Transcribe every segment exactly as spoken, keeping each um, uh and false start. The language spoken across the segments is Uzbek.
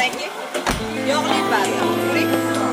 yangi. Yog'li ba'zi. Ko'ring.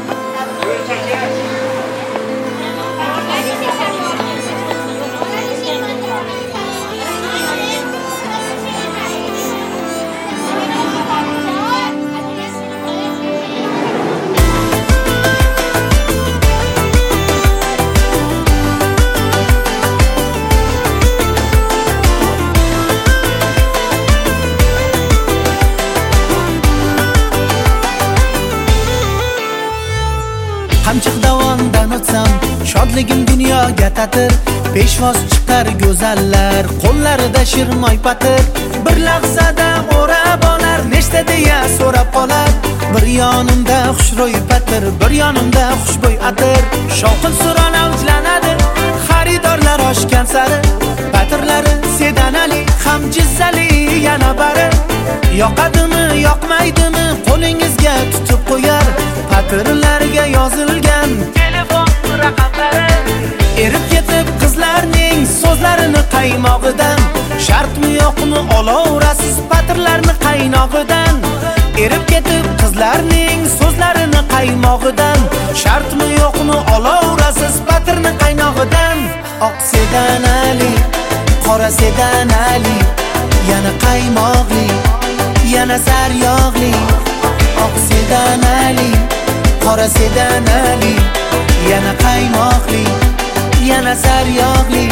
Qamchiq davondan o'tsam, shodligim dunyoga tatir. Peshvoz chiqar go'zallar, qo'llarida shirmoy patir. Bir lahzada o'rab olar, nechta deya so'rab qolar. Bir yonimda xushro'y patir, bir yonimda xushbo'y atir. Shovqin suron avjlanadi, xaridorlar oshgan sari. Patirlari sedanali, ham jizzali yana bari. Yoqadimi, yoqmaydimi, qo'lingizga tutib qo'yar. Patirlarga yozilgan telefon raqamlari. Erib ketib qizlarning so'zlarini qaymog'idan. Shartmi yo'qmi olaverasiz patirlarni qaynog'idan. Erib ketib qizlarning so'zlarini qaymog'idan. Shartmi yo'qmi olaverasiz patirni qaynog'idan. Oq sedanali, qora sedanali, yana qaymog'li, yana saryog'li. Oq sedanali, qora sedanali, yana qaymoqli, yana saryog'li.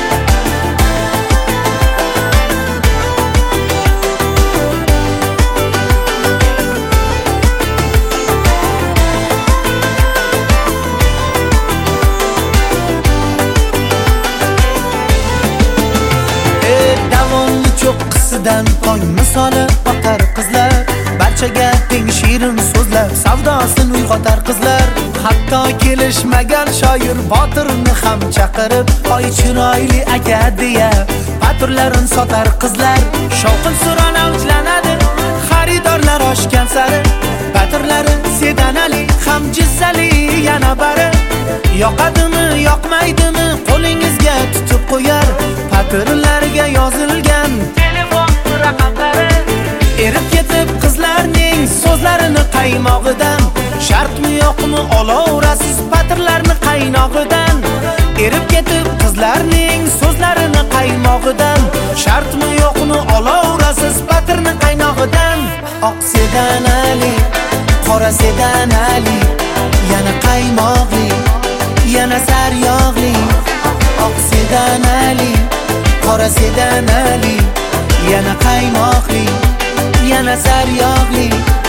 Ey davonni cho'qqisidan tong misoli oqar qizlar. Barchaga teng shirin so'zlar, savdosin uyg'otar qizlar. Hatto kelishmagan shoir Botirni ham chaqirib, oy chiroyli aka deya patirlarin sotar qizlar. Shovqin suron avjlanadi, xaridorlar oshgan sari. Patirlari sedanali, ham jizzali yana bari. Yoqadimi, yoqmaydimi, qo'lingizga tutib qo'yar. Patirlarga yozilgan telefon raqamlari. Erib ketib qizlarning so'zlarini qaymog'idan. Shartmi yo'qmi olaverasiz patirlarni qaynog'idan. Erib ketib qizlarning so'zlarini qaymog'idan. Shartmi yo'qmi olaverasiz patirni qaynog'idan. Oq sedanali, qora sedanali, yana qaymog'li, yana saryog'li. Oq sedanali, qora sedanali, yana qaymoqli, yana saryog'li.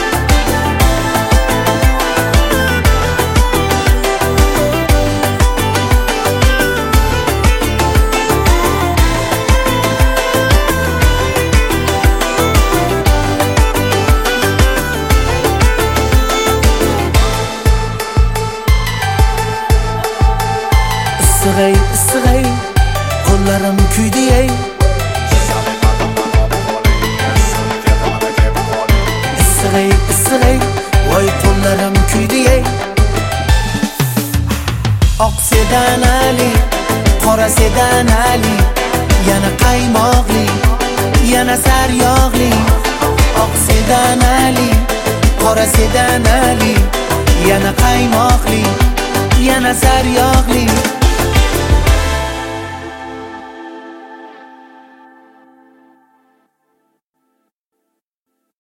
Issig'ay, issig'ay, qo'llarim kuydi ey. Issig'ay, issig'ay, voy qo'llarim kuydi ey. Oq sedanali, qora sedanali, yana qaymoqli, yana saryog'li. Oq sedanali, qora sedanali, yana qaymoqli, yana saryog'li.